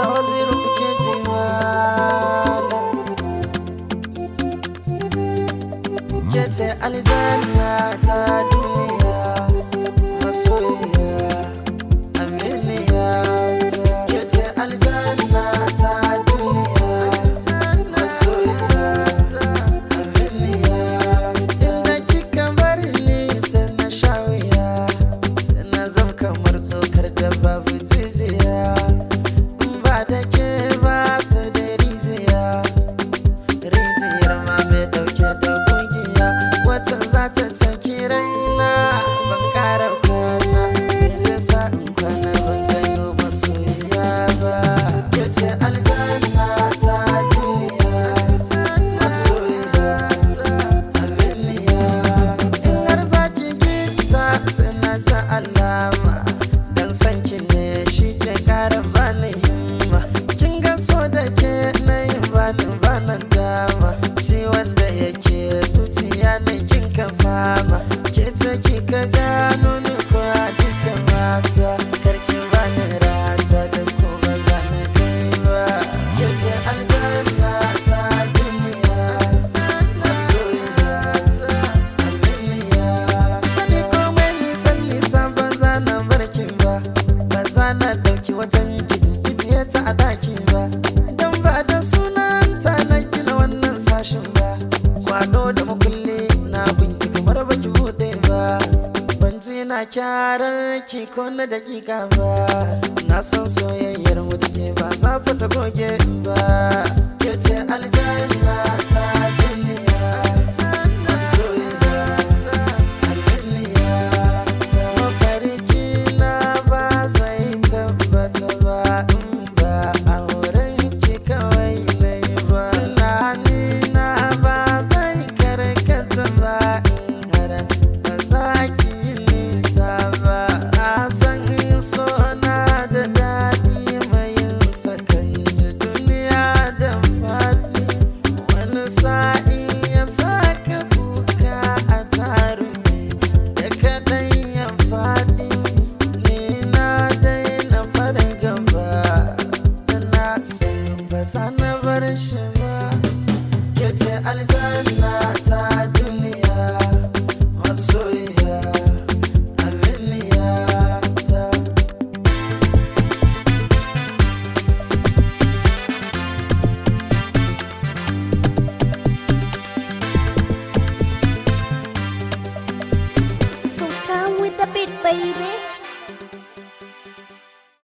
Musa Waziru kuke ji malam. Ke ce aljanna ta duniya, masoyiya aminiya ta. Ke ce aljanna ta duniya, masoyiya aminiya ta. Inda kika bari ni sai na sha wuya, sai na zam kamar tsokar da babu jijiya. Ba da ke ba sai da rijiya, rijiyar ma mai dauke da gugiya. Wata za ta caki raina ban kara kwana, me zai sa in kwana ban gano masoyiya ba. Ke ce aljanna ta duniya, masoyiya aminiya. In har za ki gita sai na ji alama, dan san ki ne shi ke kara bani himma. Kin ga so da ke na yi bani dama, ciwon da yake zuciya ne kin ka fama. Ke ce kika gano ni ko a duka mata, karki bani rata da ko ba za na kai ba. Ke ce aljanna ta duniya, masoyiya aminiya. Sani komai nisan nisa ba za na barki ba, ba za na dauki wajen ijiye ta a daki ba. Dan ba da sunanta na gina wannan sashin ba, kwado da makulli na binki kamar baki bude ba. Ban ji na kyarar ki ko na dakika ba, na san soyayyar mu da ke ba za ta goge ba. Ke ce aljanna ta duniya, masoyiya aminiya ta. Mafarki na ba zai tabbata ba in ba auren ki kawai na yi ba. Tunani na ba zai karkata ba in har ba za ki yi nisa ba. A san so na da daɗi mai sakan ji duniya da faɗi. Wani sa'in ya saka kuka a tarumi da kaɗan ya faɗi. Ni na daina fargaba, na san ba za na bar shi ba. Ke ce aljanna ta duniya, masoyiya aminiya ta. So down with the beat, baby.